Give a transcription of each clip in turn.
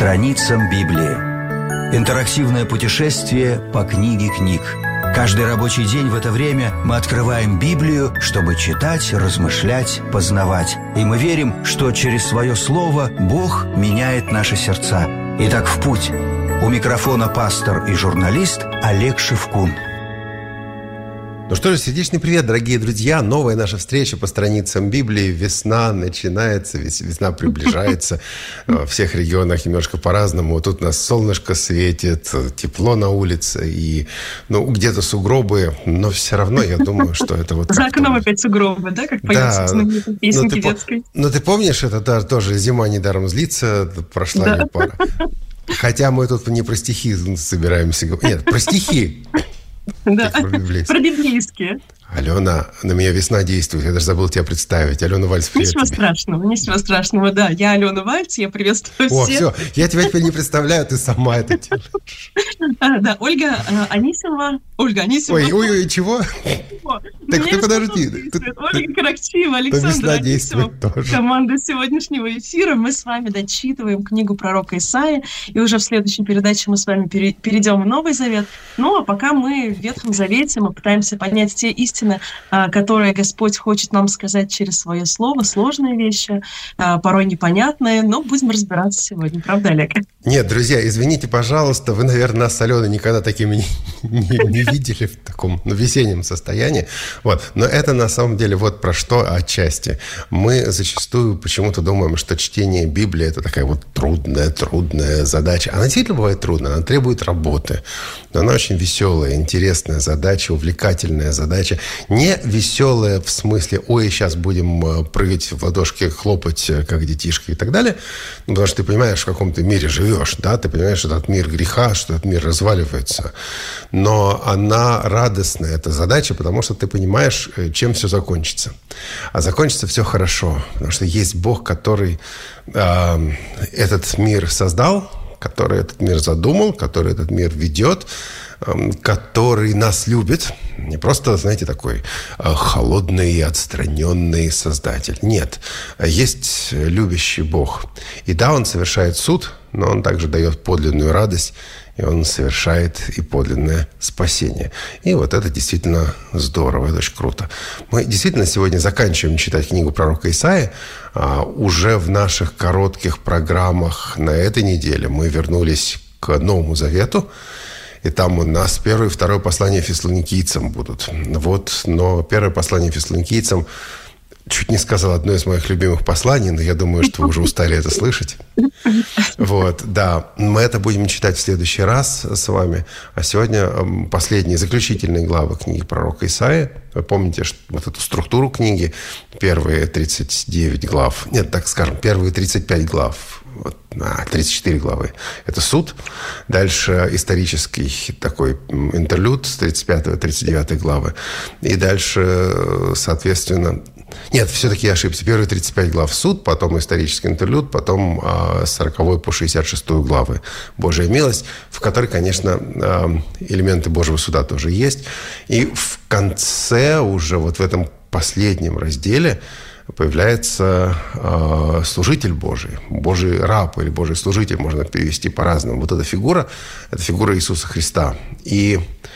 страницам Библии. Интерактивное путешествие по книге книг. Каждый рабочий день в это время мы открываем Библию, чтобы читать, размышлять, познавать. И мы верим, что через свое слово Бог меняет наши сердца. Итак, в путь. У микрофона пастор и журналист Олег Шевкун. Ну что же, сердечный привет, дорогие друзья. Новая наша встреча по страницам Библии. Весна начинается, весна приближается. В всех регионах немножко по-разному. Вот тут у нас солнышко светит, тепло на улице и где-то сугробы. Но все равно я думаю, что это вот... За окном опять сугробы, да? Как поется в знаменитой песенке детской. Ну ты помнишь, это тоже зима недаром злится, прошла не пара. Хотя мы тут не про стихи собираемся говорить. Нет, про стихи. Да, про библейские. Алена, на меня весна действует. Я даже забыл тебя представить. Алена Вальц, привет. Ничего страшного, да. Я Алена Вальц, я приветствую всех. О, все, я тебя теперь не представляю, ты сама это делаешь. Да, Ольга Анисимова. Ой, чего? Так ты подожди. Ольга Каракчиева, Александр Анисимов. Команда сегодняшнего эфира. Мы с вами дочитываем книгу пророка Исаии. И уже в следующей передаче мы с вами перейдем в Новый Завет. Ну, а пока мы в Ветхом Завете, мы пытаемся понять те истины, которые Господь хочет нам сказать через свое слово. Сложные вещи, порой непонятные, но будем разбираться сегодня. Правда, Олег? Нет, друзья, извините, пожалуйста, вы, наверное, нас с Аленой никогда такими не видели в таком весеннем состоянии. Вот. Но это на самом деле вот про что отчасти. Мы зачастую почему-то думаем, что чтение Библии – это такая вот трудная задача. Она действительно бывает трудная, она требует работы. Но она очень веселая, интересная задача, увлекательная задача. Не веселая в смысле, ой, сейчас будем прыгать в ладошки, хлопать, как детишки и так далее. Потому что ты понимаешь, в каком ты мире живешь, да? Ты понимаешь, что этот мир греха, что этот мир разваливается. Но она радостная, эта задача, потому что ты понимаешь, чем все закончится. А закончится все хорошо. Потому что есть Бог, который этот мир создал, который этот мир задумал, который этот мир ведет, который нас любит. Не просто, знаете, такой холодный и отстраненный создатель. Нет. Есть любящий Бог. И да, Он совершает суд, но Он также дает подлинную радость, и Он совершает и подлинное спасение. И вот это действительно здорово, это очень круто. Мы действительно сегодня заканчиваем читать книгу пророка Исаии. Уже в наших коротких программах на этой неделе мы вернулись к Новому Завету. И там у нас первое и второе послание фессалоникийцам будут. Вот, но первое послание фессалоникийцам, чуть не сказал, одно из моих любимых посланий, но я думаю, что вы уже устали это слышать. Вот, да. Мы это будем читать в следующий раз с вами. А сегодня последние, заключительные главы книги пророка Исаии. Вы помните вот эту структуру книги? Первые 39 глав. Нет, так скажем, первые 35 глав. 34 главы. Это суд. Дальше исторический такой интерлюд с 35-39 главы. И дальше, соответственно... Нет, все-таки я ошибся. Первые 35 глав суд, потом исторический интерлюд, потом 40 по 66 главы Божья милость, в которой, конечно, элементы Божьего суда тоже есть. И в конце уже вот в этом последнем разделе появляется служитель Божий, Божий раб или Божий служитель, можно перевести по-разному. Вот эта фигура – это фигура Иисуса Христа. И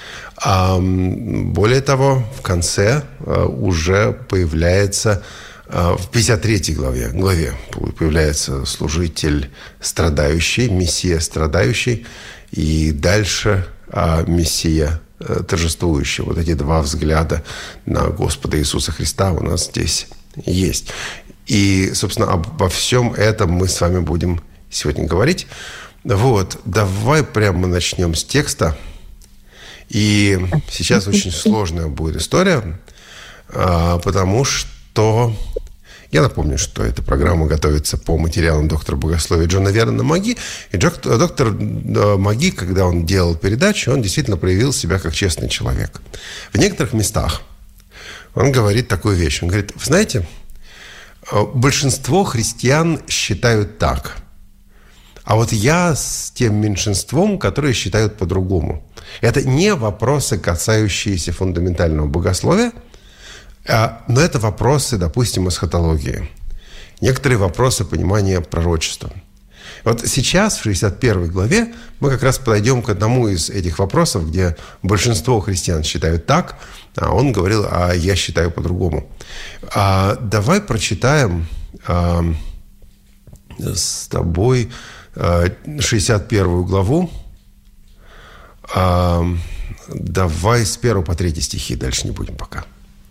более того, в конце уже появляется, в 53 главе появляется служитель страдающий, Мессия страдающий, и дальше Мессия торжествующий. Вот эти два взгляда на Господа Иисуса Христа у нас здесь есть. И, собственно, обо всем этом мы с вами будем сегодня говорить. Вот, давай прямо начнем с текста. И сейчас очень сложная будет история, потому что... Я напомню, что эта программа готовится по материалам доктора богословия Джона Вернона Маги. И доктор Маги, когда он делал передачу, он действительно проявил себя как честный человек. В некоторых местах он говорит такую вещь. Он говорит, вы знаете, большинство христиан считают так, а вот я с тем меньшинством, которые считают по-другому. Это не вопросы, касающиеся фундаментального богословия, но это вопросы, допустим, эсхатологии. Некоторые вопросы понимания пророчества. Вот сейчас, в 61 главе, мы как раз подойдем к одному из этих вопросов, где большинство христиан считают так, а он говорил, а я считаю по-другому. Давай прочитаем с тобой 61 главу. Давай с 1 по 3 стихи, дальше не будем пока.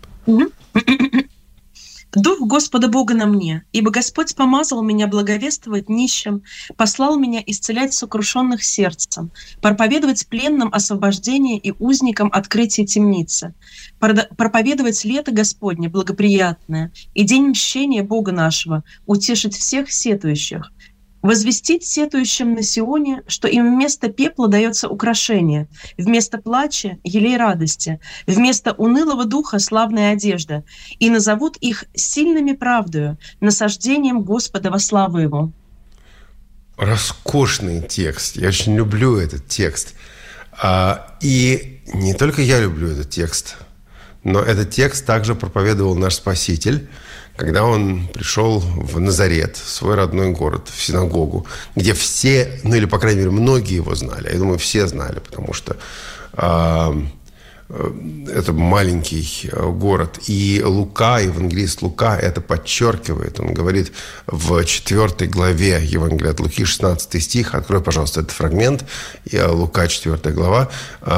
«Дух Господа Бога на мне, ибо Господь помазал меня благовествовать нищим, послал меня исцелять сокрушенных сердцем, проповедовать пленным освобождение и узникам открытие темницы, проповедовать лето Господне благоприятное и день мщения Бога нашего, утешить всех сетующих, возвестить сетующим на Сионе, что им вместо пепла дается украшение, вместо плача — елей радости, вместо унылого духа — славная одежда, и назовут их сильными правдою, насаждением Господа во славу Его». Роскошный текст. Я очень люблю этот текст. И не только я люблю этот текст, но этот текст также проповедовал наш Спаситель, когда он пришел в Назарет, в свой родной город, в синагогу, где все, ну или, по крайней мере, многие его знали. Я думаю, все знали, потому что это маленький город. И Лука, евангелист Лука, это подчеркивает. Он говорит в 4 главе Евангелия от Луки, 16 стих. Открой, пожалуйста, этот фрагмент. Лука, 4 глава,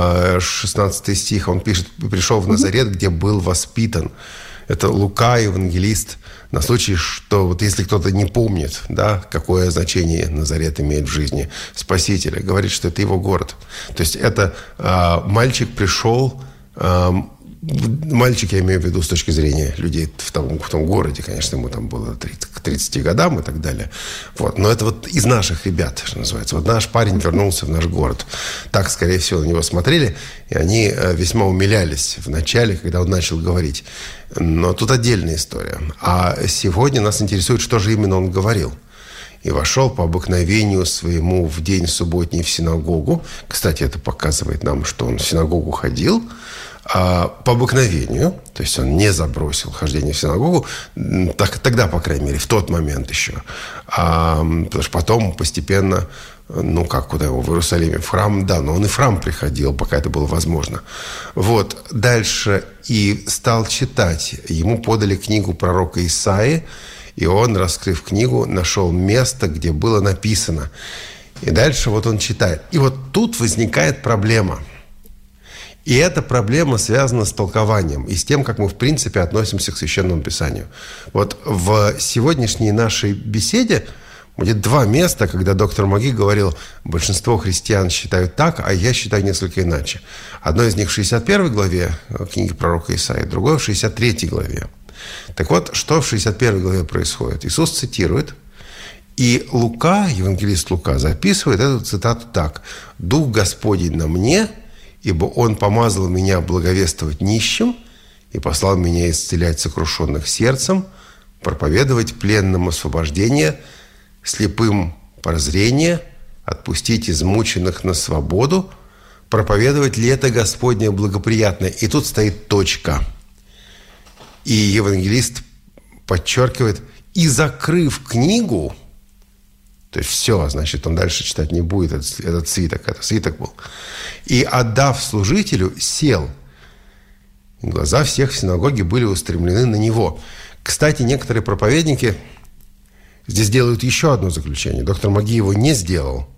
16 стих. Он пишет: «Пришел в Назарет, где был воспитан». Это Лука, евангелист, на случай, что вот если кто-то не помнит, да, какое значение Назарет имеет в жизни Спасителя, говорит, что это его город. То есть это мальчик пришел, мальчик, я имею в виду с точки зрения людей в том городе, конечно, ему там было к 30 годам и так далее. Вот. Но это вот из наших ребят, что называется. Вот наш парень вернулся в наш город. Так, скорее всего, на него смотрели, и они весьма умилялись в начале, когда он начал говорить. Но тут отдельная история. А сегодня нас интересует, что же именно он говорил. «И вошел по обыкновению своему в день субботний в синагогу». Кстати, это показывает нам, что он в синагогу ходил. По обыкновению, то есть он не забросил хождение в синагогу, тогда, по крайней мере, в тот момент еще. Потому что потом постепенно, куда его, в Иерусалиме, в храм, да, но он и в храм приходил, пока это было возможно. Вот, дальше и стал читать. Ему подали книгу пророка Исаии, и он, раскрыв книгу, нашел место, где было написано. И дальше вот он читает. И вот тут возникает проблема. И эта проблема связана с толкованием и с тем, как мы, в принципе, относимся к Священному Писанию. Вот в сегодняшней нашей беседе будет 2 места, когда доктор Маги говорил: большинство христиан считают так, а я считаю несколько иначе. Одно из них в 61 главе книги пророка Исаии, другое в 63 главе. Так вот, что в 61 главе происходит? Иисус цитирует, и Лука, евангелист Лука, записывает эту цитату так: «Дух Господень на мне, ибо Он помазал меня благовествовать нищим и послал меня исцелять сокрушенных сердцем, проповедовать пленным освобождение, слепым прозрение, отпустить измученных на свободу, проповедовать лето Господне благоприятное». И тут стоит точка. И евангелист подчеркивает: «И закрыв книгу», то есть все, значит, он дальше читать не будет, этот свиток, это свиток был. «И, отдав служителю, сел». И глаза всех в синагоге были устремлены на него. Кстати, некоторые проповедники здесь делают еще одно заключение. Доктор Маги его не сделал,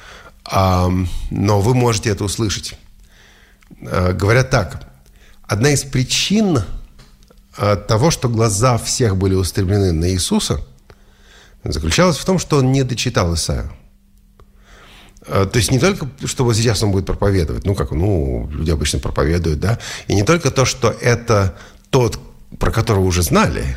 но вы можете это услышать. Говорят так: одна из причин того, что глаза всех были устремлены на Иисуса, заключалась в том, что он не дочитал Исаию. То есть не только, что вот сейчас он будет проповедовать, люди обычно проповедуют, да, и не только то, что это тот, про которого уже знали,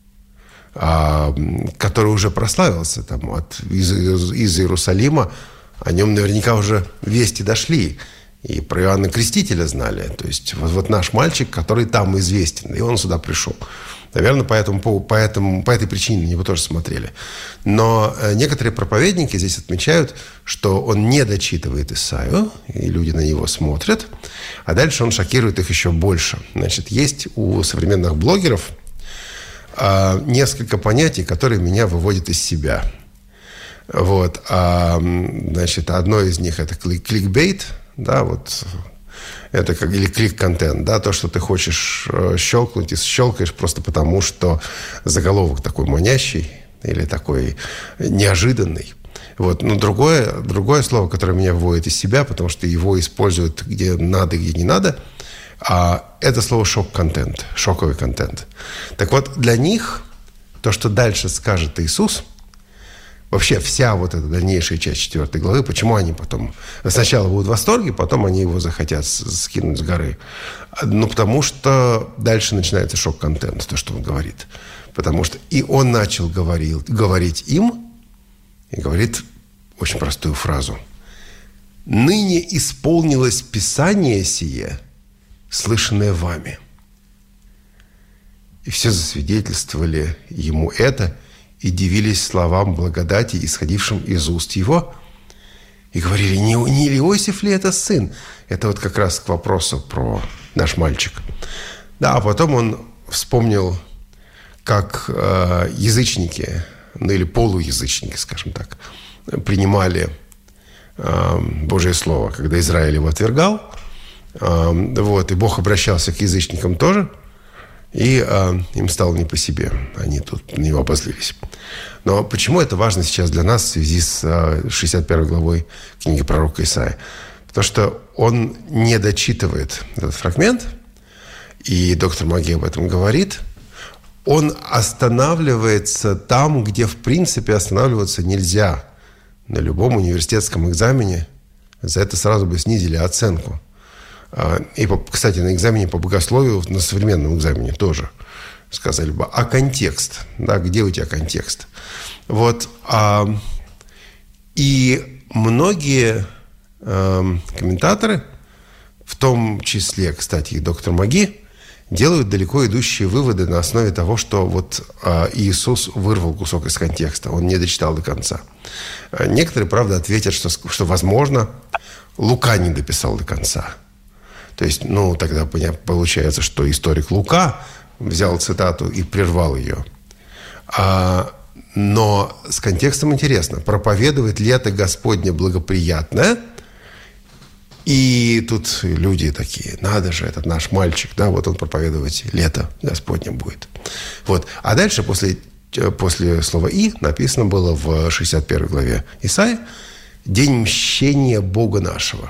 который уже прославился там, из Иерусалима, о нем наверняка уже вести дошли. И про Иоанна Крестителя знали. То есть вот наш мальчик, который там известен, и он сюда пришел. Наверное, по этой причине на него тоже смотрели. Но некоторые проповедники здесь отмечают, что он не дочитывает Исаию, и люди на него смотрят, а дальше он шокирует их еще больше. Значит, есть у современных блогеров несколько понятий, которые меня выводят из себя. Вот. Значит, одно из них – это кликбейт, да, вот это как, или клик-контент, да, то, что ты хочешь щелкнуть и щелкаешь просто потому, что заголовок такой манящий или такой неожиданный. Вот. Но другое слово, которое меня выводит из себя, потому что его используют где надо, где не надо, это слово шок-контент, шоковый контент. Так вот, для них то, что дальше скажет Иисус, вообще вся вот эта дальнейшая часть 4 главы, почему они потом сначала будут в восторге, потом они его захотят скинуть с горы. Ну, потому что дальше начинается шок-контент, то, что он говорит. Потому что и он начал говорить им, и говорит очень простую фразу. «Ныне исполнилось Писание сие, слышанное вами». И все засвидетельствовали ему это и дивились словам благодати, исходившим из уст его, и говорили, не Иосиф ли это сын? Это вот как раз к вопросу про наш мальчик. Да, а потом он вспомнил, как язычники, ну или полуязычники, скажем так, принимали Божье Слово, когда Израиль его отвергал. Вот, и Бог обращался к язычникам тоже, и им стало не по себе. Они тут на него обозлились. Но почему это важно сейчас для нас в связи с 61 главой книги пророка Исаии? Потому что он не дочитывает этот фрагмент, и доктор Маги об этом говорит. Он останавливается там, где, в принципе, останавливаться нельзя. На любом университетском экзамене за это сразу бы снизили оценку. И, кстати, на экзамене по богословию, на современном экзамене тоже сказали бы, а контекст? Да, где у тебя контекст? Вот. И многие комментаторы, в том числе, кстати, и доктор Маги, делают далеко идущие выводы на основе того, что вот Иисус вырвал кусок из контекста, он не дочитал до конца. Некоторые, правда, ответят, что возможно, Лука не дописал до конца. То есть, ну, тогда получается, что историк Лука взял цитату и прервал ее. Но с контекстом интересно. Проповедует лето Господне благоприятное. И тут люди такие, надо же, этот наш мальчик, да, вот он проповедовать лето Господне будет. Вот. А дальше после слова «и» написано было в 61 главе Исаии «День мщения Бога нашего».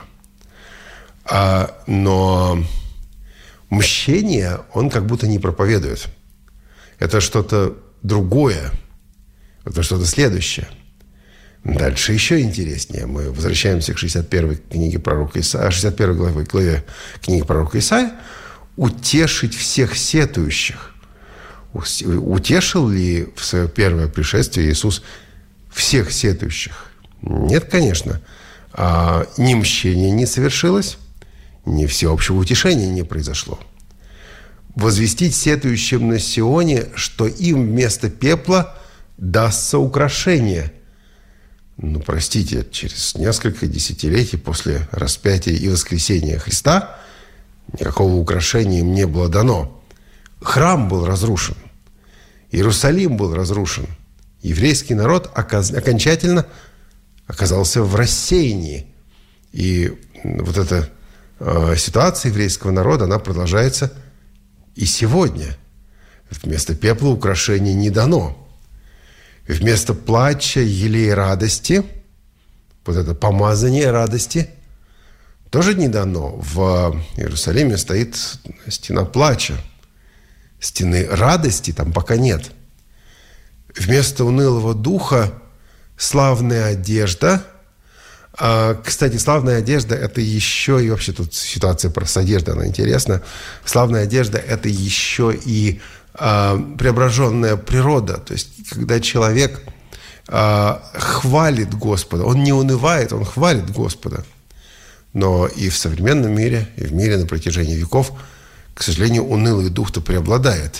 Но мщение он как будто не проповедует. Это что-то другое. Это что-то следующее. Дальше еще интереснее. Мы возвращаемся к 61 книге пророка Исаии, 61 главе книги пророка Исаии. «Утешить всех сетующих». Утешил ли в свое первое пришествие Иисус всех сетующих? Нет, конечно. Ни мщение не совершилось, ни всеобщего утешения не произошло. Возвестить сетующим на Сионе, что им вместо пепла дастся украшение. Ну, простите, через несколько десятилетий после распятия и воскресения Христа никакого украшения им не было дано. Храм был разрушен. Иерусалим был разрушен. Еврейский народ окончательно оказался в рассеянии. И вот эта ситуация еврейского народа, она продолжается и сегодня. Вместо пепла украшений не дано. Вместо плача, елей радости, вот это помазание радости, тоже не дано. В Иерусалиме стоит стена плача. Стены радости там пока нет. Вместо унылого духа славная одежда. Кстати, славная одежда – это еще и вообще тут ситуация с одеждой, она интересна. Славная одежда – это еще и преображенная природа. То есть, когда человек хвалит Господа, он не унывает, он хвалит Господа. Но и в современном мире, и в мире на протяжении веков, к сожалению, унылый дух-то преобладает.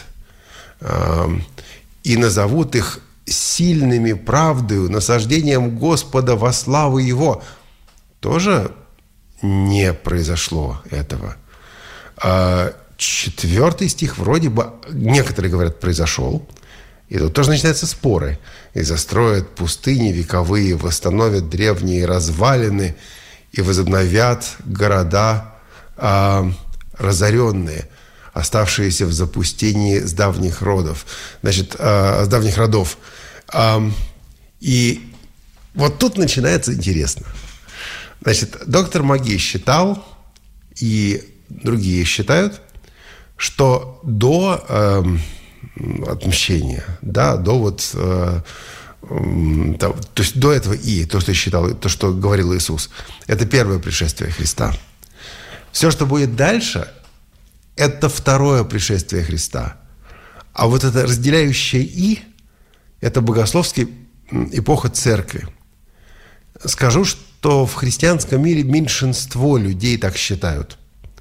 И назовут их сильными правдою, насаждением Господа во славу Его. Тоже не произошло этого. 4 стих вроде бы, некоторые говорят, произошел. И тут тоже начинаются споры. И застроят пустыни вековые, восстановят древние развалины и возобновят города разоренные, оставшиеся в запустении с давних родов. Значит, с давних родов. И вот тут начинается интересно. Значит, доктор Маги считал, и другие считают, что до отмщения, да, до вот, то есть до этого и то, что считал, то, что говорил Иисус, это первое пришествие Христа. Все, что будет дальше, это второе пришествие Христа. А вот это разделяющее «и» – это богословская эпоха церкви. Скажу, что в христианском мире меньшинство людей так считают.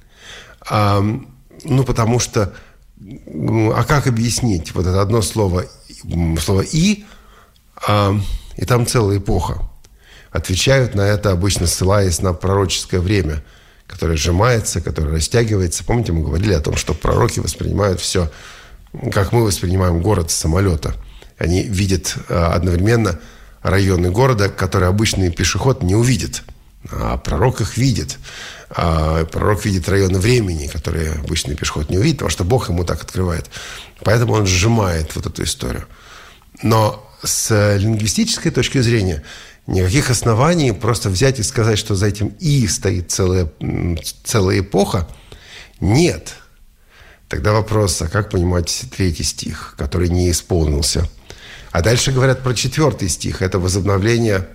Потому что, а как объяснить вот это одно слово «и», и там целая эпоха. Отвечают на это обычно, ссылаясь на пророческое время, которое сжимается, которое растягивается. Помните, мы говорили о том, что пророки воспринимают все, как мы воспринимаем город с самолета. Они видят одновременно районы города, которые обычный пешеход не увидит. А пророк их видит. Пророк видит районы времени, которые обычный пешеход не увидит, потому что Бог ему так открывает. Поэтому он сжимает вот эту историю. Но с лингвистической точки зрения никаких оснований просто взять и сказать, что за этим «и» стоит целая эпоха, нет. Тогда вопрос, а как понимать 3 стих, который не исполнился? А дальше говорят про 4 стих. Это восстановление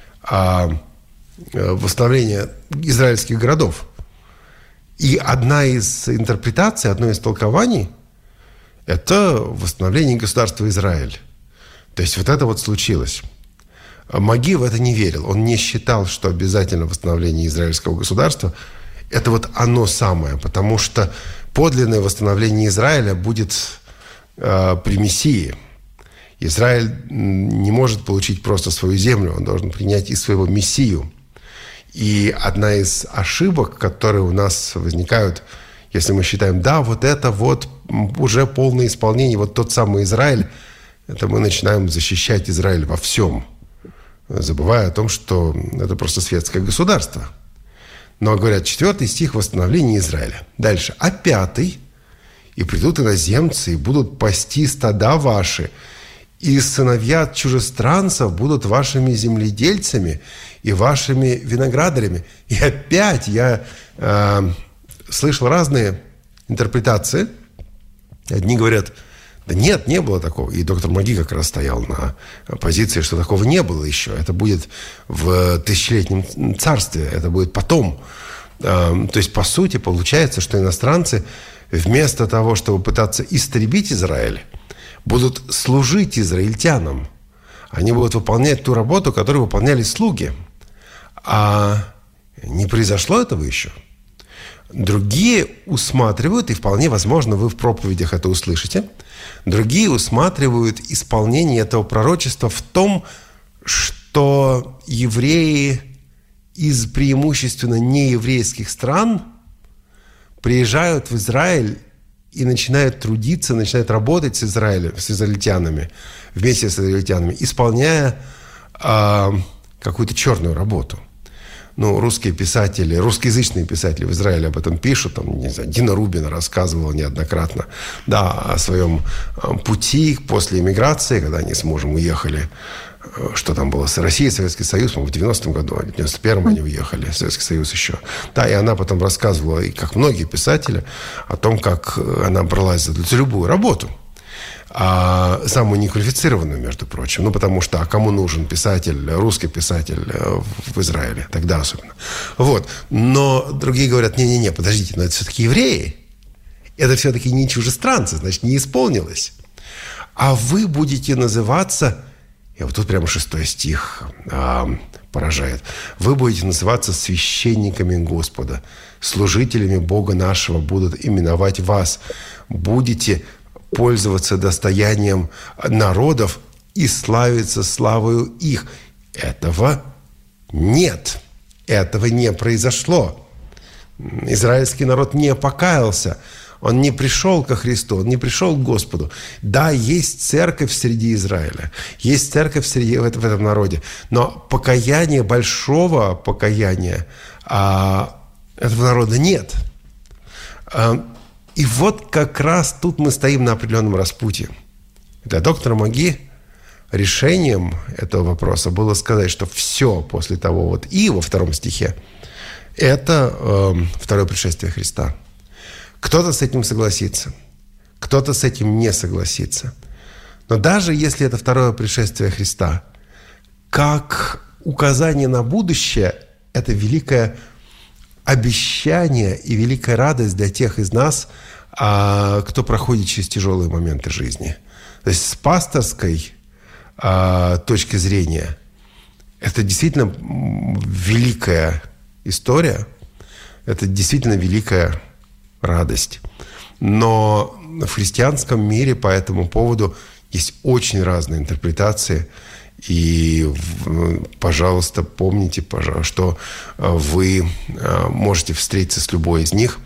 израильских городов. И одна из интерпретаций, одно из толкований – это восстановление государства Израиль. То есть вот это вот случилось. Маги в это не верил. Он не считал, что обязательно восстановление израильского государства – это вот оно самое. Потому что подлинное восстановление Израиля будет при Мессии. Израиль не может получить просто свою землю. Он должен принять и своего Мессию. И одна из ошибок, которые у нас возникают, если мы считаем, да, вот это вот уже полное исполнение, вот тот самый Израиль, это мы начинаем защищать Израиль во всем, забывая о том, что это просто светское государство. Но говорят, 4 стих – восстановление Израиля. Дальше. А 5 – и придут иноземцы, и будут пасти стада ваши, и сыновья чужестранцев будут вашими земледельцами и вашими виноградарями. И опять я слышал разные интерпретации. Одни говорят, да нет, не было такого. И доктор Маги как раз стоял на позиции, что такого не было еще. Это будет в тысячелетнем царстве, это будет потом. То есть, по сути, получается, что иностранцы вместо того, чтобы пытаться истребить Израиль, будут служить израильтянам. Они будут выполнять ту работу, которую выполняли слуги. А не произошло этого еще. Другие усматривают, и вполне возможно, вы в проповедях это услышите, другие усматривают исполнение этого пророчества в том, что евреи из преимущественно нееврейских стран приезжают в Израиль и начинают трудиться, начинают работать с израильтянами, вместе с израильтянами, исполняя какую-то черную работу. Русские писатели, русскоязычные писатели в Израиле об этом пишут. Там, не знаю, Дина Рубина рассказывала неоднократно, да, о своем пути после эмиграции, когда они с мужем уехали. Что там было? Россия, Советский Союз, в 90-м году, в 91-м они уехали, Советский Союз еще. Да, и она потом рассказывала, и как многие писатели, о том, как она бралась за любую работу. Самую неквалифицированную, между прочим. Потому что, кому нужен писатель, русский писатель в Израиле, тогда особенно. Вот. Но другие говорят, не-не-не, подождите, но это все-таки евреи. Это все-таки не чужестранцы, значит, не исполнилось. А вы будете называться, и вот тут прямо 6 стих поражает, вы будете называться священниками Господа, служителями Бога нашего будут именовать вас, будете пользоваться достоянием народов и славиться славою их. Этого нет. Этого не произошло. Израильский народ не покаялся Он не пришел ко Христу, он не пришел к Господу. Да, есть церковь среди Израиля, есть церковь в этом народе, но покаяние, большого покаяния этого народа нет. И вот как раз тут мы стоим на определенном распутье. Для доктора Маги решением этого вопроса было сказать, что все после того вот «и» во 2 стихе – это второе пришествие Христа. Кто-то с этим согласится, кто-то с этим не согласится. Но даже если это второе пришествие Христа, как указание на будущее, это великое обещание и великая радость для тех из нас, кто проходит через тяжелые моменты жизни. То есть с пасторской точки зрения это действительно великая история, это действительно великая радость. Но в христианском мире по этому поводу есть очень разные интерпретации. И, пожалуйста, помните, что вы можете встретиться с любой из них.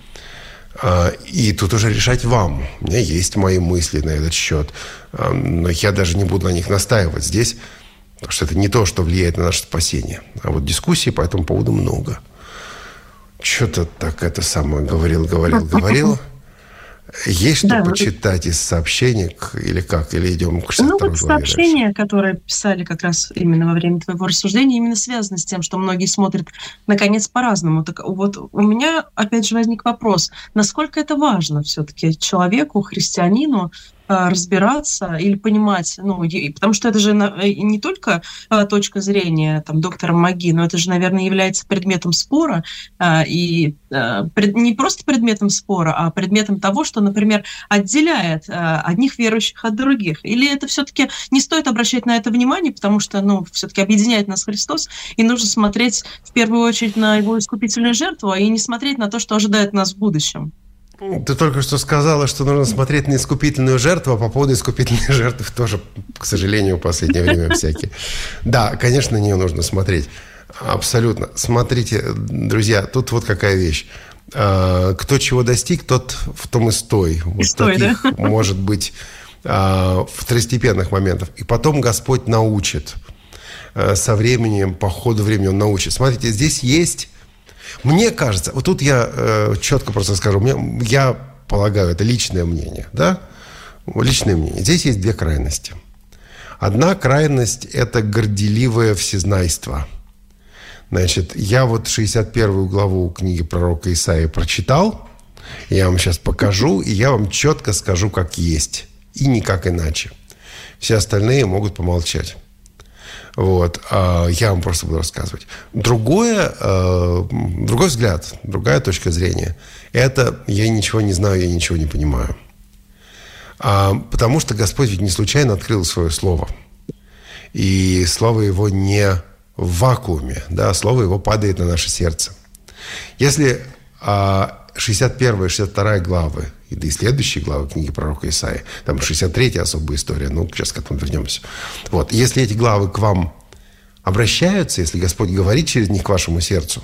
И тут уже решать вам. У меня есть мои мысли на этот счет. Но я даже не буду на них настаивать здесь, потому что это не то, что влияет на наше спасение. А вот дискуссий по этому поводу много. Что-то так это самое говорил. Есть что почитать из сообщений или как? Или идем к 62 главе? Сообщения, дальше, которые писали как раз именно во время твоего рассуждения, именно связаны с тем, что многие смотрят на конец по-разному. Так вот у меня опять же возник вопрос, насколько это важно все-таки человеку, христианину, разбираться или понимать, потому что это же не только точка зрения доктора Маги, но это же, наверное, является предметом спора, и не просто предметом спора, а предметом того, что, например, отделяет одних верующих от других. Или это все-таки не стоит обращать на это внимание, потому что, все-таки объединяет нас Христос, и нужно смотреть в первую очередь на его искупительную жертву, и не смотреть на то, что ожидает нас в будущем. Ты только что сказала, что нужно смотреть на искупительную жертву, а по поводу искупительной жертвы тоже, к сожалению, в последнее время всякие. Да, конечно, на нее нужно смотреть. Абсолютно. Смотрите, друзья, тут вот какая вещь. Кто чего достиг, тот в том и стой. Вот таких, да? Может быть, второстепенных моментов. И потом Господь научит. Со временем, по ходу времени Он научит. Смотрите, здесь есть... Мне кажется, вот тут я четко просто скажу, я полагаю, это личное мнение, да? Личное мнение. Здесь есть две крайности. Одна крайность – это горделивое всезнайство. Значит, я вот 61 главу книги пророка Исаии прочитал, я вам сейчас покажу, и я вам четко скажу, как есть, и никак иначе. Все остальные могут помолчать. Вот, я вам просто буду рассказывать. Другой взгляд, другая точка зрения – это я ничего не знаю, я ничего не понимаю. Потому что Господь ведь не случайно открыл свое слово. И слово Его не в вакууме, да, слово Его падает на наше сердце. Если 61 и 62 главы, да и следующие главы книги пророка Исаии, там 63-я особая история, сейчас к этому вернемся. Вот, если эти главы к вам обращаются, если Господь говорит через них к вашему сердцу,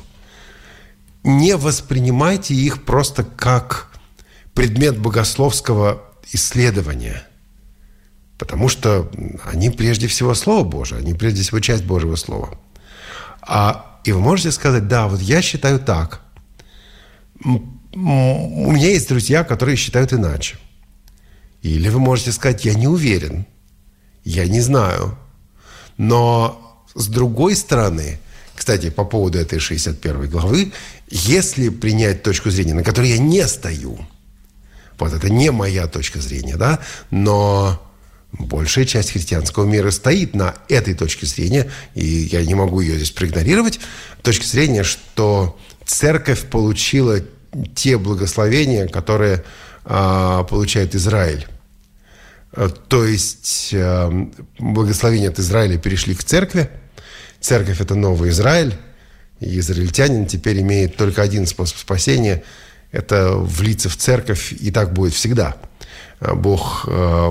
не воспринимайте их просто как предмет богословского исследования, потому что они прежде всего Слово Божие, они прежде всего часть Божьего Слова. И вы можете сказать, да, вот я считаю так. У меня есть друзья, которые считают иначе. Или вы можете сказать, я не уверен, я не знаю. Но с другой стороны, кстати, по поводу этой 61 главы, если принять точку зрения, на которой я не стою, вот это не моя точка зрения, да, но большая часть христианского мира стоит на этой точке зрения, и я не могу ее здесь проигнорировать, точка зрения, что церковь получила те благословения, которые получает Израиль. То есть благословения от Израиля перешли к церкви. Церковь – это новый Израиль. И израильтянин теперь имеет только один способ спасения – это влиться в церковь, и так будет всегда. Бог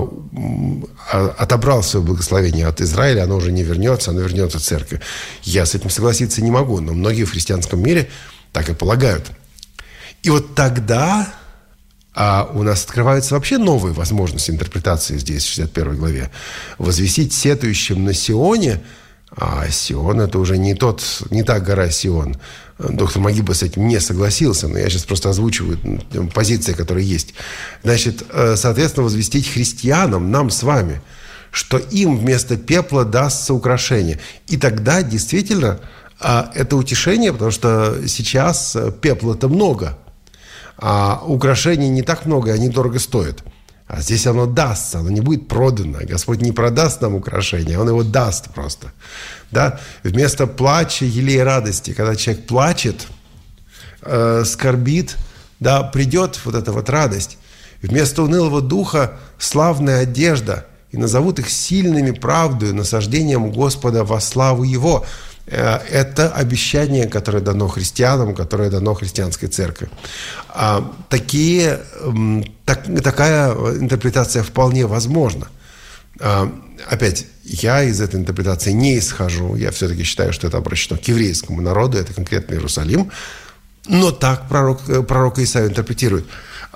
отобрал свое благословение от Израиля, оно уже не вернется, оно вернется в церковь. Я с этим согласиться не могу, но многие в христианском мире так и полагают. И вот тогда А у нас открываются вообще новые возможности интерпретации здесь, в 61 главе. «Возвестить сетующим на Сионе», а Сион – это уже не та гора Сион. Доктор Магиба с этим не согласился, но я сейчас просто озвучиваю позиции, которые есть. Значит, соответственно, возвестить христианам, нам с вами, что им вместо пепла дастся украшение. И тогда действительно это утешение, потому что сейчас пепла-то много, а украшений не так много, и они дорого стоят. А здесь оно дастся, оно не будет продано. Господь не продаст нам украшение, Он его даст просто. Да? Вместо плача, елея радости, когда человек плачет, скорбит, да, придет вот эта вот радость. Вместо унылого духа славная одежда. И назовут их сильными правдою, насаждением Господа во славу Его. Это обещание, которое дано христианам, которое дано христианской церкви. Такая интерпретация вполне возможна. Опять, я из этой интерпретации не исхожу. Я все-таки считаю, что это обращено к еврейскому народу, это конкретно Иерусалим. Но так пророк Исаия интерпретирует.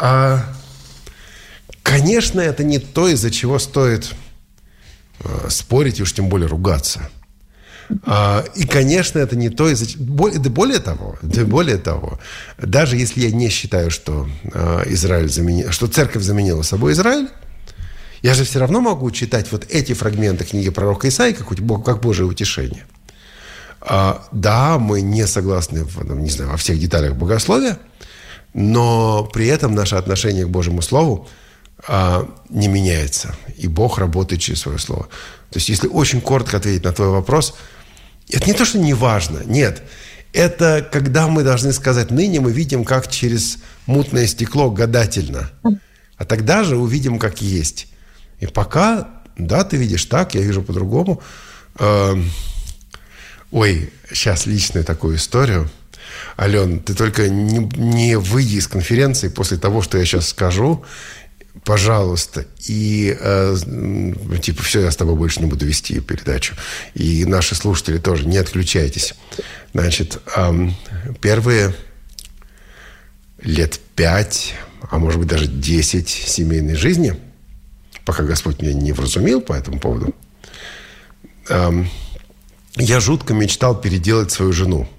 Конечно, это не то, из-за чего стоит спорить и уж тем более ругаться. И, конечно, это не то, более того, даже если я не считаю, что что церковь заменила собой Израиль, я же все равно могу читать вот эти фрагменты книги пророка Исаии как Божие утешение. Да, мы не согласны во всех деталях богословия, но при этом наше отношение к Божьему Слову не меняется. И Бог работает через свое Слово. То есть, если очень коротко ответить на твой вопрос, это не то, что не важно. Нет. Это когда мы должны сказать, ныне мы видим, как через мутное стекло гадательно. А тогда же увидим, как есть. И пока, да, ты видишь так, я вижу по-другому. Сейчас личную такую историю. Ален, ты только не выйди из конференции после того, что я сейчас скажу, пожалуйста. И все, я с тобой больше не буду вести передачу. И наши слушатели тоже, не отключайтесь. Значит, первые лет 5, а может быть даже 10 семейной жизни, пока Господь меня не вразумил по этому поводу, я жутко мечтал переделать свою жену.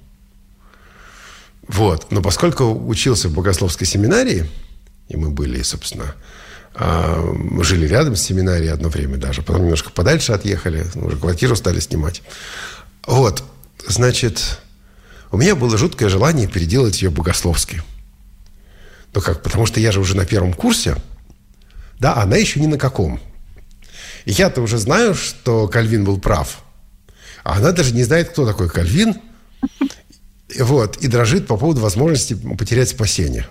Вот. Но поскольку учился в богословской семинарии, и мы были, собственно, жили рядом с семинарией одно время даже, потом немножко подальше отъехали, уже квартиру стали снимать. Вот. Значит, у меня было жуткое желание переделать ее богословски. Ну как, потому что я же уже на первом курсе, да, она еще ни на каком. И я-то уже знаю, что Кальвин был прав. А она даже не знает, кто такой Кальвин. Вот, и дрожит по поводу возможности потерять спасение.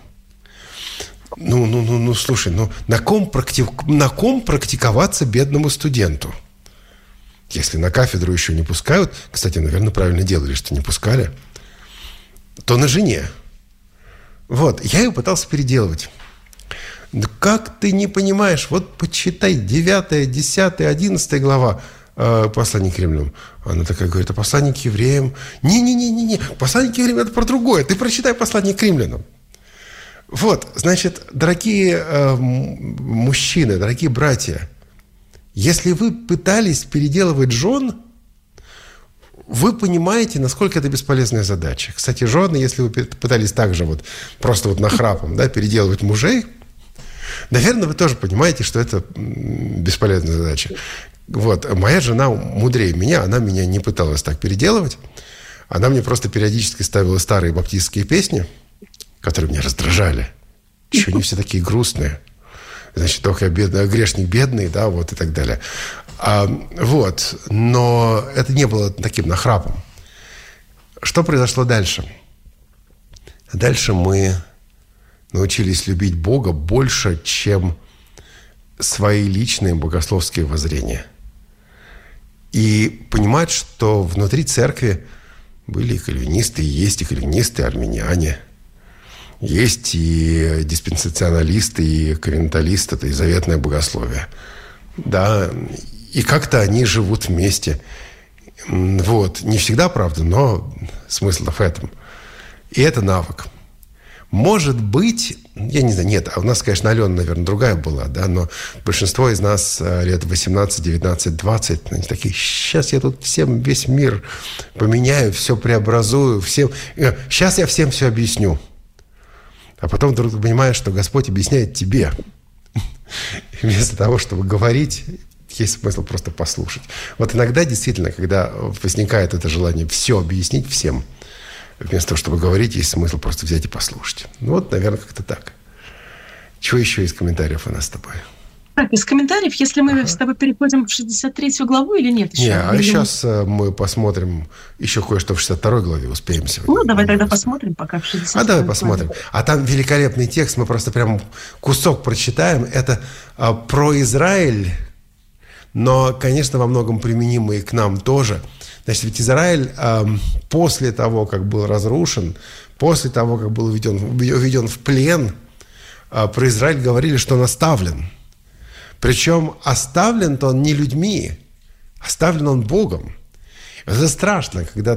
Слушай, на ком практиковаться бедному студенту? Если на кафедру еще не пускают, кстати, наверное, правильно делали, что не пускали, то на жене. Вот, я ее пытался переделывать. Да как ты не понимаешь? Вот почитай 9, 10, 11 глава послание к римлянам. Она такая говорит, а послание к евреям? Не. Послание к евреям – это про другое. Ты прочитай послание к римлянам. Вот, значит, дорогие мужчины, дорогие братья, если вы пытались переделывать жен, вы понимаете, насколько это бесполезная задача. Кстати, жены, если вы пытались так же вот просто вот нахрапом, да, переделывать мужей, наверное, вы тоже понимаете, что это бесполезная задача. Вот, моя жена мудрее меня, она меня не пыталась так переделывать. Она мне просто периодически ставила старые баптистские песни, которые меня раздражали. Еще они все такие грустные. Значит, только я грешник бедный, да, вот и так далее. Вот, но это не было таким нахрапом. Что произошло дальше? Дальше мы научились любить Бога больше, чем свои личные богословские воззрения. И понимать, что внутри церкви были и кальвинисты, и есть и кальвинисты, и армяне. Есть и диспенсационалисты, и коринталисты, это и заветное богословие. Да, и как-то они живут вместе. Вот. Не всегда, правда, но смысл в этом. И это навык. Может быть, я не знаю, нет, у нас, конечно, Алена, наверное, другая была, да, но большинство из нас лет 18, 19, 20, они такие, сейчас я тут всем весь мир поменяю, все преобразую, всем, сейчас я всем все объясню. А потом вдруг ты понимаешь, что Господь объясняет тебе. И вместо того, чтобы говорить, есть смысл просто послушать. Вот иногда действительно, когда возникает это желание все объяснить всем, вместо того, чтобы говорить, есть смысл просто взять и послушать. Ну вот, наверное, как-то так. Чего еще из комментариев у нас с тобой? Так, из комментариев, если мы с тобой переходим в 63-ю главу или нет еще? Не, а сейчас мы посмотрим еще кое-что в 62-й главе, успеем сегодня. Ну, давай тогда посмотрим пока в 63-й главе. Давай посмотрим. А там великолепный текст, мы просто прям кусок прочитаем. Это про Израиль, но, конечно, во многом применимый к нам тоже. Значит, ведь Израиль после того, как был разрушен, после того, как был уведен в плен, про Израиль говорили, что он оставлен. Причем оставлен-то он не людьми, оставлен он Богом. Это страшно, когда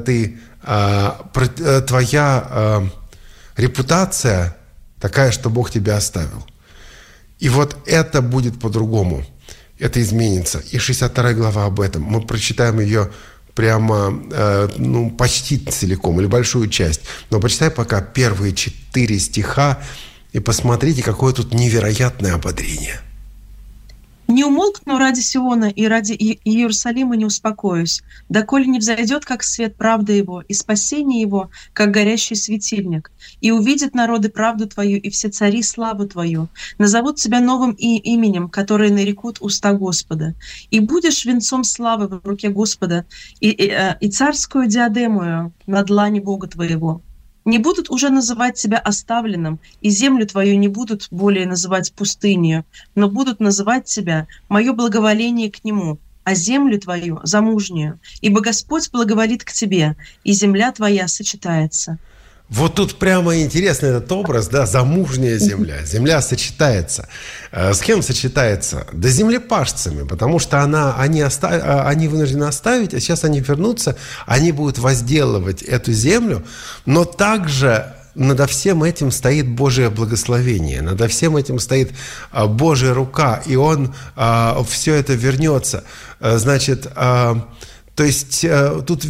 твоя репутация такая, что Бог тебя оставил. И вот это будет по-другому. Это изменится. И 62 глава об этом. Мы прочитаем ее прямо, почти целиком, или большую часть. Но почитай пока первые 4 стиха, и посмотрите, какое тут невероятное ободрение. «Не умолкну ради Сиона и ради Иерусалима не успокоюсь, доколе не взойдет, как свет, правда его, и спасение его, как горящий светильник. И увидят народы правду твою, и все цари славу твою. Назовут тебя новым именем, которое нарекут уста Господа. И будешь венцом славы в руке Господа, и царскую диадемою на длани Бога твоего. Не будут уже называть тебя оставленным, и землю твою не будут более называть пустынью, но будут называть тебя мое благоволение к нему, а землю твою замужнюю, ибо Господь благоволит к тебе, и земля твоя сочетается». Вот тут прямо интересный этот образ, да, замужняя земля. Земля сочетается. С кем сочетается? Да с землепашцами, потому что они вынуждены оставить, а сейчас они вернутся, они будут возделывать эту землю, но также надо всем этим стоит Божие благословение, надо всем этим стоит Божья рука, и Он все это вернется. Значит, то есть тут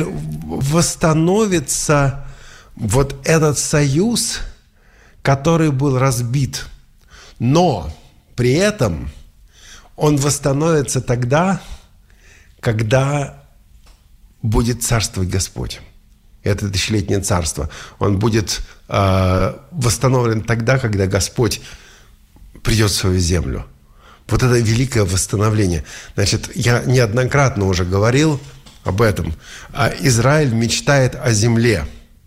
восстановится вот этот союз, который был разбит, но при этом он восстановится тогда, когда будет царствовать Господь. Это тысячелетнее царство. Он будет восстановлен тогда, когда Господь придет в свою землю. Вот это великое восстановление. Значит, я неоднократно уже говорил об этом. Израиль мечтает о земле.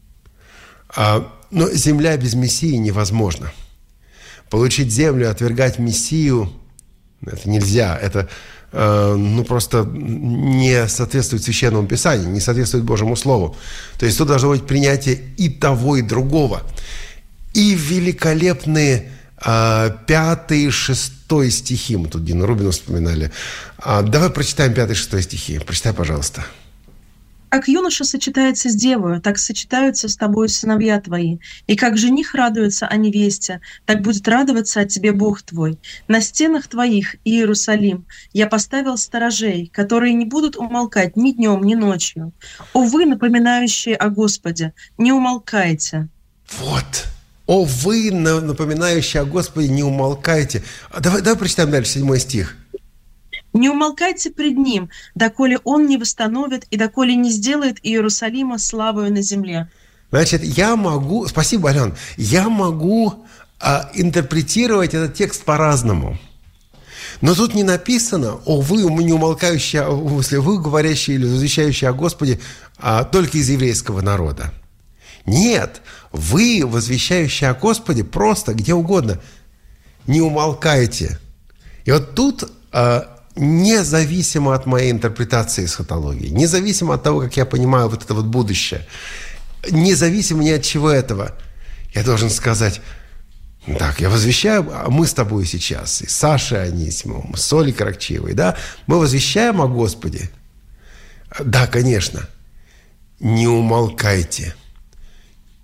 Но земля без Мессии невозможна. Получить землю, отвергать Мессию – это нельзя. Это просто не соответствует Священному Писанию, не соответствует Божьему Слову. То есть тут должно быть принятие и того, и другого. И великолепные 5 и 6 стихи. Мы тут Дину Рубину вспоминали. Давай прочитаем 5 и 6 стихи. Прочитай, пожалуйста. «Как юноша сочетается с девою, так сочетаются с тобою сыновья твои. И как жених радуется о невесте, так будет радоваться о тебе Бог твой. На стенах твоих, Иерусалим, я поставил сторожей, которые не будут умолкать ни днем, ни ночью. О вы, напоминающие о Господе, не умолкайте». Вот. «О вы, напоминающие о Господе, не умолкайте». Давай прочитаем дальше 7 стих. «Не умолкайте пред Ним, доколе Он не восстановит и доколе не сделает Иерусалима славою на земле». Значит, спасибо, Ален, я могу интерпретировать этот текст по-разному. Но тут не написано, о вы, не умолкающие, вы говорящие или возвещающие о Господе только из еврейского народа. Нет, вы, возвещающие о Господе, просто где угодно, не умолкайте. И вот тут независимо от моей интерпретации эсхатологии, независимо от того, как я понимаю вот это вот будущее, независимо ни от чего этого, я должен сказать, так, я возвещаю, мы с тобой сейчас, и Сашей Анисимовым, с Олей Каракчиевой, да, мы возвещаем о Господе. Да, конечно, не умолкайте.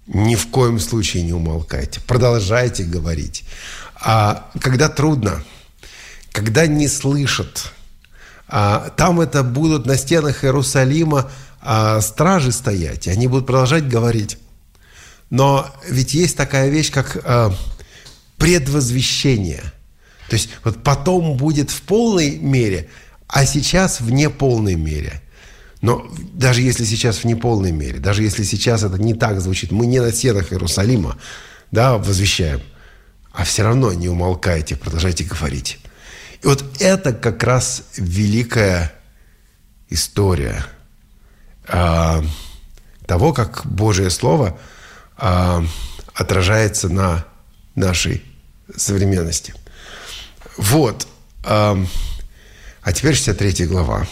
Ни в коем случае не умолкайте. Продолжайте говорить. А когда трудно, когда не слышат, там это будут на стенах Иерусалима стражи стоять, и они будут продолжать говорить. Но ведь есть такая вещь, как предвозвещение. То есть вот потом будет в полной мере, а сейчас в неполной мере. Но даже если сейчас в неполной мере, даже если сейчас это не так звучит, мы не на стенах Иерусалима, да, возвещаем, а все равно не умолкайте, продолжайте говорить. И вот это как раз великая история того, как Божие Слово отражается на нашей современности. Вот. А теперь 63 глава.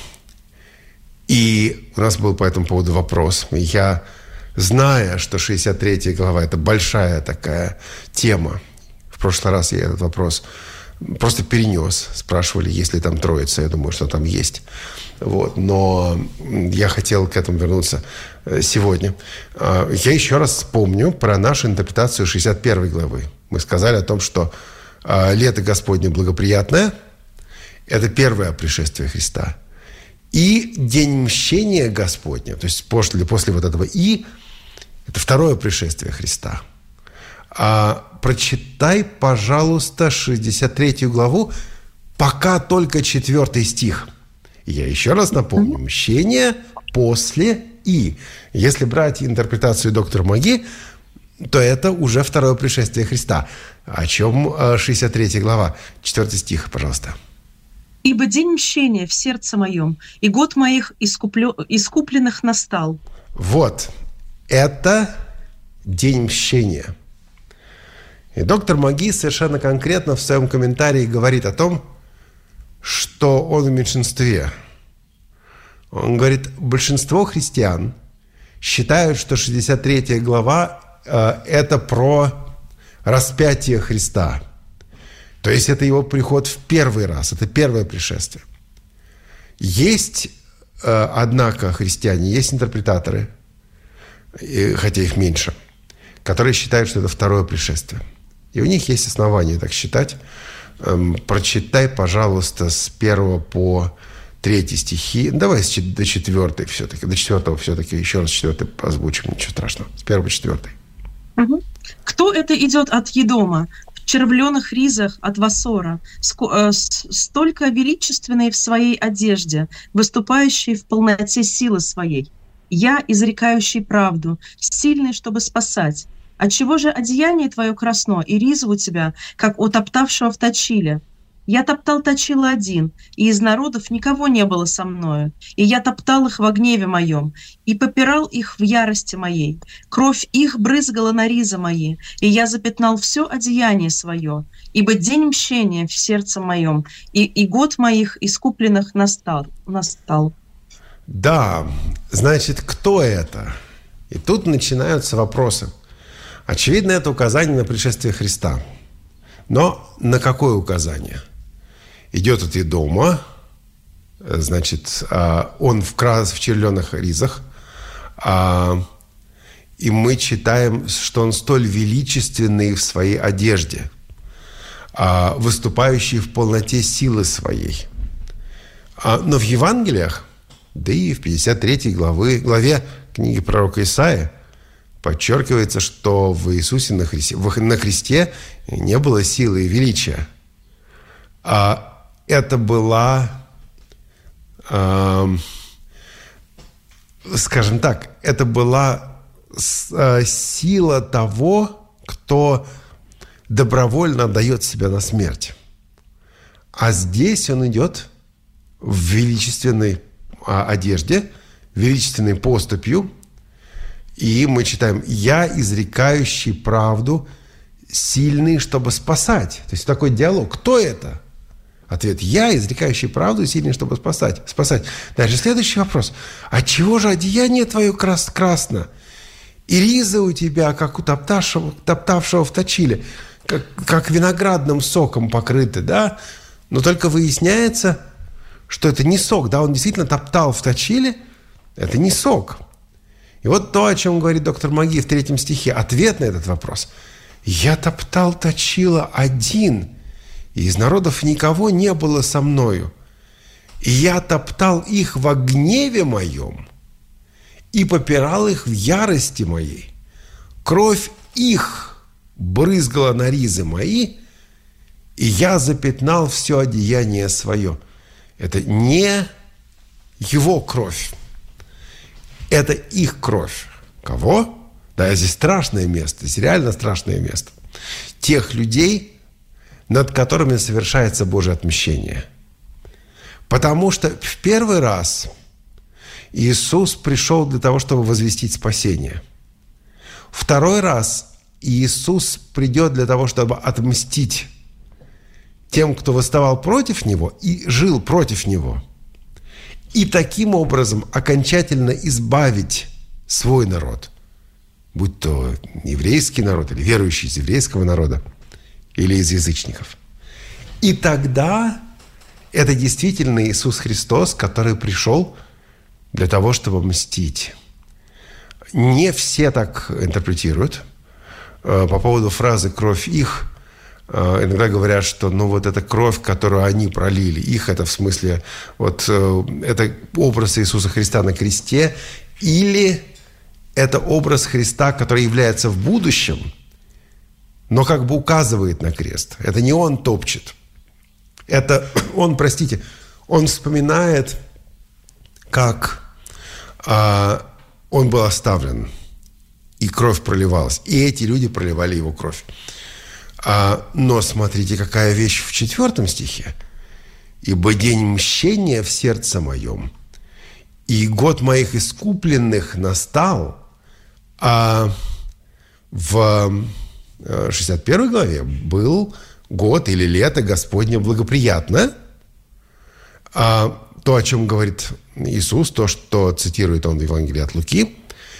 И у нас был по этому поводу вопрос. Я, зная, что 63 глава – это большая такая тема, в прошлый раз я этот вопрос просто перенес. Спрашивали, есть ли там Троица. Я думаю, что там есть. Вот. Но я хотел к этому вернуться сегодня. Я еще раз вспомню про нашу интерпретацию 61 главы. Мы сказали о том, что лето Господне благоприятное – это первое пришествие Христа. И день мщения Господня, то есть после вот этого «и», это второе пришествие Христа. Прочитай, пожалуйста, 63 главу, пока только 4 стих. И я еще раз напомню, мщение после «и». Если брать интерпретацию доктора Маги, то это уже второе пришествие Христа. О чем 63 глава, 4 стих, пожалуйста. «Ибо день мщения в сердце моем, и год моих искупленных настал». Вот, это день мщения. И доктор Маги совершенно конкретно в своем комментарии говорит о том, что он в меньшинстве. Он говорит, большинство христиан считают, что 63 глава это про распятие Христа. То есть это его приход в первый раз, это первое пришествие. Есть, однако, христиане, есть интерпретаторы, хотя их меньше, которые считают, что это второе пришествие. И у них есть основания так считать. Прочитай, пожалуйста, с 1 по 3 стихи. Давай до 4 все-таки. До 4 все-таки еще раз 4 озвучим, ничего страшного. С 1 по 4. Угу. «Кто это идет от Едома? В червленых ризах от Васора, столько величественной в своей одежде, выступающей в полноте силы своей. Я, изрекающий правду, сильный, чтобы спасать. Отчего же одеяние твое красно, и риза у тебя, как у топтавшего в точиле? Я топтал точило один, и из народов никого не было со мною, и я топтал их во гневе моем, и попирал их в ярости моей. Кровь их брызгала на ризы мои, и я запятнал все одеяние свое, ибо день мщения в сердце моем, и год моих искупленных настал». Да, значит, кто это? И тут начинаются вопросы. Очевидно, это указание на пришествие Христа. Но на какое указание? Идет от Едома, значит, он в червленых ризах, и мы читаем, что он столь величественный в своей одежде, выступающий в полноте силы своей. Но в Евангелиях, да и в 53 главе книги пророка Исаии, подчеркивается, что в Иисусе на кресте не было силы и величия. Это была, скажем так, это была сила того, кто добровольно отдает себя на смерть. А здесь он идет в величественной одежде, величественной поступью, и мы читаем «Я, изрекающий правду, сильный, чтобы спасать». То есть такой диалог. Кто это? Ответ: «Я, изрекающий правду, сильный, чтобы спасать». Дальше следующий вопрос. «Отчего же одеяние твое красно? И ризы у тебя, как у топтавшего в точиле, как виноградным соком покрыты, да?» Но только выясняется, что это не сок, да, он действительно топтал в точиле, это не сок. И вот то, о чем говорит доктор Маги в 3 стихе, ответ на этот вопрос. «Я топтал точила один, и из народов никого не было со мною. И я топтал их во гневе моем, и попирал их в ярости моей. Кровь их брызгала на ризы мои, и я запятнал все одеяние свое». Это не его кровь. Это их кровь. Кого? Да, здесь страшное место, здесь реально страшное место. Тех людей, над которыми совершается Божье отмщение. Потому что в первый раз Иисус пришел для того, чтобы возвестить спасение. Второй раз Иисус придет для того, чтобы отмстить тем, кто восставал против Него и жил против Него. И таким образом окончательно избавить свой народ, будь то еврейский народ или верующий из еврейского народа, или из язычников. И тогда это действительно Иисус Христос, который пришел для того, чтобы мстить. Не все так интерпретируют. По поводу фразы «кровь их», иногда говорят, что вот эта кровь, которую они пролили, их это в смысле, это образ Иисуса Христа на кресте, или это образ Христа, который является в будущем, но как бы указывает на крест. Это не он топчет. Это он, он вспоминает, как он был оставлен, и кровь проливалась. И эти люди проливали его кровь. Но смотрите, какая вещь в 4 стихе. «Ибо день мщения в сердце моем, и год моих искупленных настал». А в 61 главе был год или лето Господне благоприятно. То, о чем говорит Иисус, то, что цитирует он в Евангелии от Луки,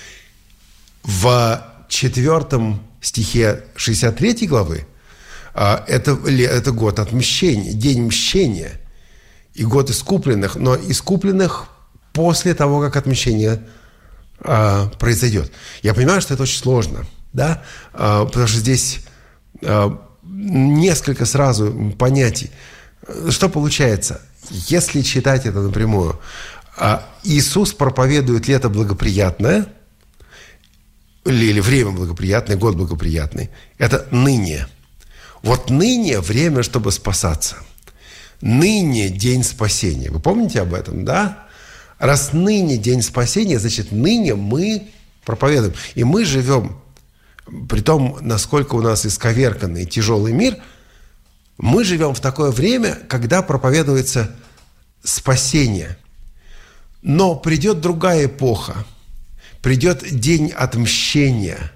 в 4 стихе 63 главы это год отмщения, день мщения и год искупленных, но искупленных после того, как отмщение произойдет. Я понимаю, что это очень сложно, да, потому что здесь несколько сразу понятий. Что получается? Если читать это напрямую, Иисус проповедует лето благоприятное, или время благоприятное, год благоприятный. Это ныне. Вот ныне время, чтобы спасаться. Ныне день спасения. Вы помните об этом, да? Раз ныне день спасения, значит, ныне мы проповедуем. И мы живем, при том, насколько у нас исковерканный тяжелый мир, мы живем в такое время, когда проповедуется спасение. Но придет другая эпоха. Придет день отмщения.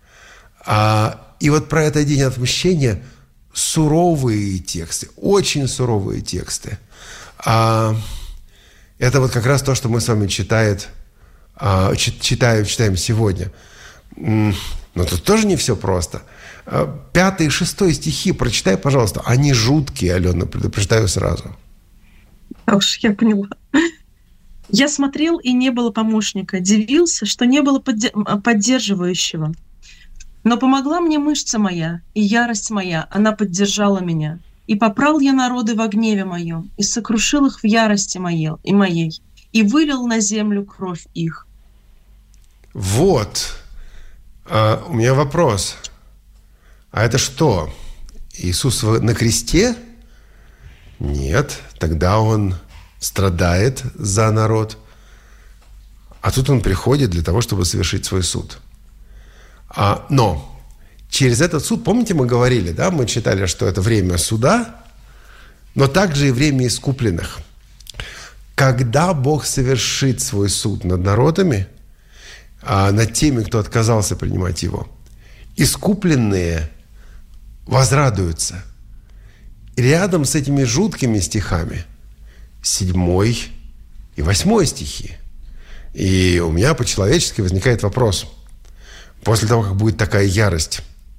И вот про этот день отмщения суровые тексты, очень суровые тексты. Это вот как раз то, что мы с вами читаем сегодня. Но тут тоже не все просто. 5 и 6 стихи прочитай, пожалуйста. Они жуткие, Алена, предупреждаю сразу. Уж я поняла. «Я смотрел, и не было помощника, дивился, что не было поддерживающего. Но помогла мне мышца моя, и ярость моя, она поддержала меня. И попрал я народы во гневе моем, и сокрушил их в ярости моей, и вылил на землю кровь их». Вот. У меня вопрос. А это что? Иисус на кресте? Нет. Тогда он страдает за народ. А тут он приходит для того, чтобы совершить свой суд. Но через этот суд, помните, мы говорили, да, мы читали, что это время суда, но также и время искупленных. Когда Бог совершит свой суд над народами, над теми, кто отказался принимать его, искупленные возрадуются. И рядом с этими жуткими стихами 7 и 8 стихи. И у меня по-человечески возникает вопрос. После того, как будет такая ярость,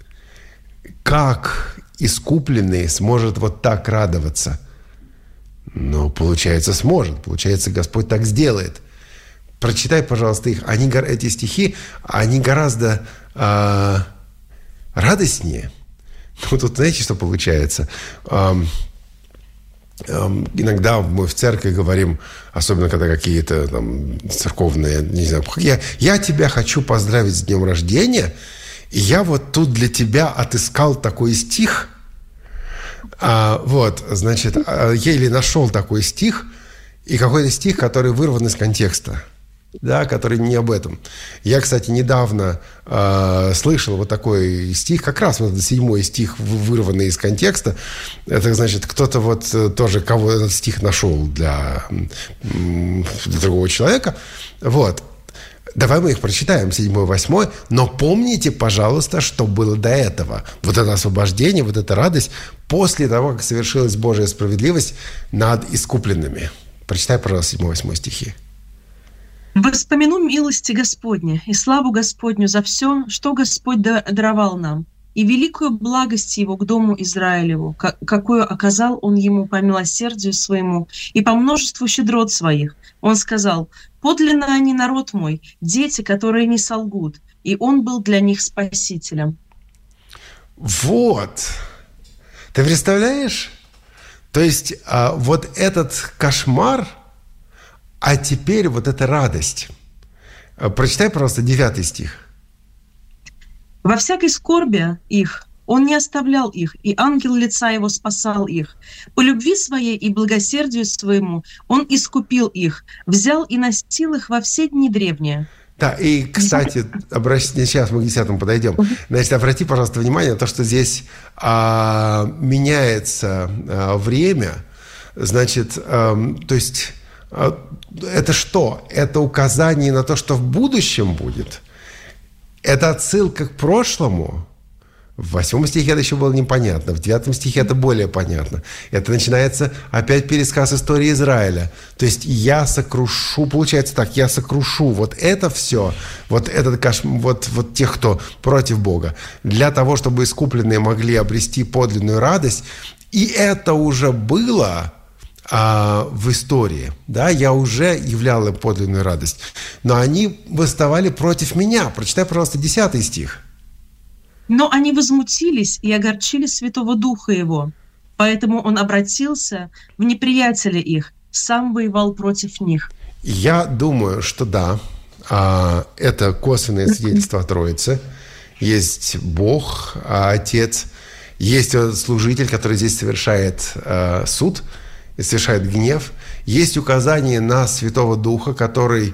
как искупленный сможет вот так радоваться? Ну, получается, сможет. Получается, Господь так сделает. Прочитай, пожалуйста, их. Эти стихи, они гораздо радостнее. Ну, тут знаете, что получается? Иногда мы в церкви говорим, особенно когда какие-то там церковные, не знаю, я тебя хочу поздравить с днем рождения, и я вот тут для тебя отыскал такой стих, значит, еле нашел такой стих, и какой-то стих, который вырван из контекста. Да, который не об этом. Я, кстати, недавно слышал вот такой стих, как раз вот 7-й стих, вырванный из контекста. Это, значит, кто-то вот тоже кого этот стих нашел для другого человека. Вот. Давай мы их прочитаем, 7-й, 8-й. Но помните, пожалуйста, что было до этого. Вот это освобождение, вот эта радость после того, как совершилась Божья справедливость над искупленными. Прочитай, пожалуйста, 7-8 стихи. «Воспомяну милости Господне и славу Господню за все, что Господь даровал нам, и великую благость Его к дому Израилеву, какую оказал Он ему по милосердию своему и по множеству щедрот своих. Он сказал: подлинно они народ мой, дети, которые не солгут, и Он был для них спасителем». Вот. Ты представляешь? То есть вот этот кошмар, а теперь вот эта радость. Прочитай, пожалуйста, 9 стих. «Во всякой скорби их Он не оставлял их, и ангел лица Его спасал их. По любви Своей и благосердию Своему Он искупил их, взял и носил их во все дни древние». Да, и, кстати, сейчас мы к 10 подойдем. Значит, обрати, пожалуйста, внимание на то, что здесь меняется время. Значит, то есть... Это что? Это указание на то, что в будущем будет? Это отсылка к прошлому? В 8 стихе это еще было непонятно, в 9 стихе это более понятно. Это начинается опять пересказ истории Израиля. То есть я сокрушу, получается так, я сокрушу вот это все, вот этот вот тех, кто против Бога, для того, чтобы искупленные могли обрести подлинную радость. И это уже было... в истории, да, я уже являл им подлинную радость, но они восставали против меня. Прочитай, пожалуйста, 10 стих. «Но они возмутились и огорчили Святого Духа Его, поэтому Он обратился в неприятеля их, сам воевал против них». Я думаю, что да, это косвенное свидетельство о Троице. Есть Бог, Отец, есть служитель, который здесь совершает суд, и совершает гнев. Есть указание на Святого Духа, который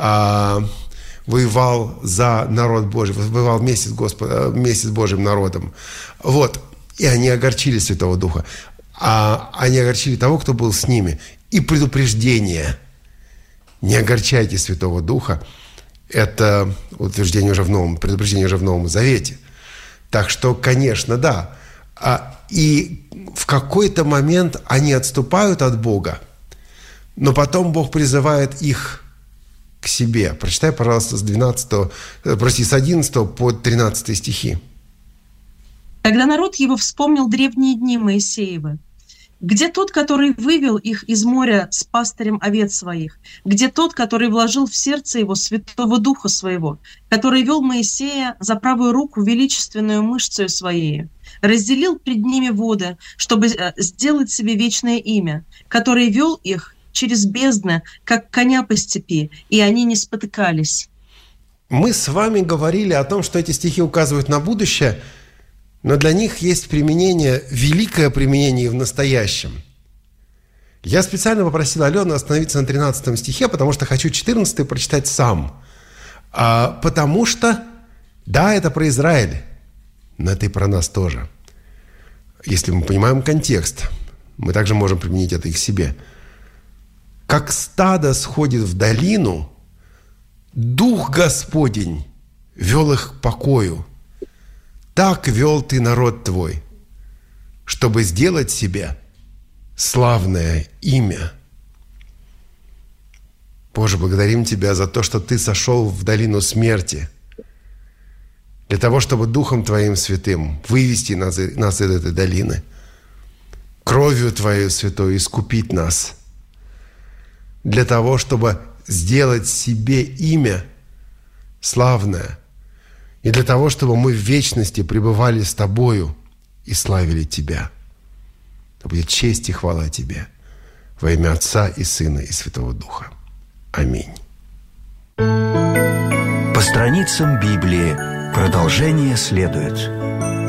воевал за народ Божий, воевал вместе с Божьим народом. Вот. И они огорчили Святого Духа. Они огорчили того, кто был с ними. И предупреждение. Не огорчайте Святого Духа. Это предупреждение уже в Новом Завете. Так что, конечно, да. И в какой-то момент они отступают от Бога, но потом Бог призывает их к себе. Прочитай, пожалуйста, с 11 по 13 стихи. «Тогда народ его вспомнил древние дни Моисеевы. Где тот, который вывел их из моря с пастырем овец своих? Где тот, который вложил в сердце его Святого Духа Своего, который вел Моисея за правую руку величественную мышцею Своею, разделил пред ними воды, чтобы сделать себе вечное имя, который вел их через бездны, как коня по степи, и они не спотыкались». Мы с вами говорили о том, что эти стихи указывают на будущее, но для них есть применение, великое применение в настоящем. Я специально попросил Алену остановиться на 13 стихе, потому что хочу 14 прочитать сам. Потому что, да, это про Израиль, но это и про нас тоже. Если мы понимаем контекст, мы также можем применить это и к себе. «Как стадо сходит в долину, Дух Господень вел их к покою. Так вел ты народ твой, чтобы сделать себе славное имя». Боже, благодарим Тебя за то, что Ты сошел в долину смерти, для того, чтобы Духом Твоим Святым вывести нас из этой долины, кровью Твоей Святой искупить нас, для того, чтобы сделать себе имя славное, и для того, чтобы мы в вечности пребывали с Тобою и славили Тебя. Да будет честь и хвала Тебе во имя Отца и Сына и Святого Духа. Аминь. По страницам Библии продолжение следует.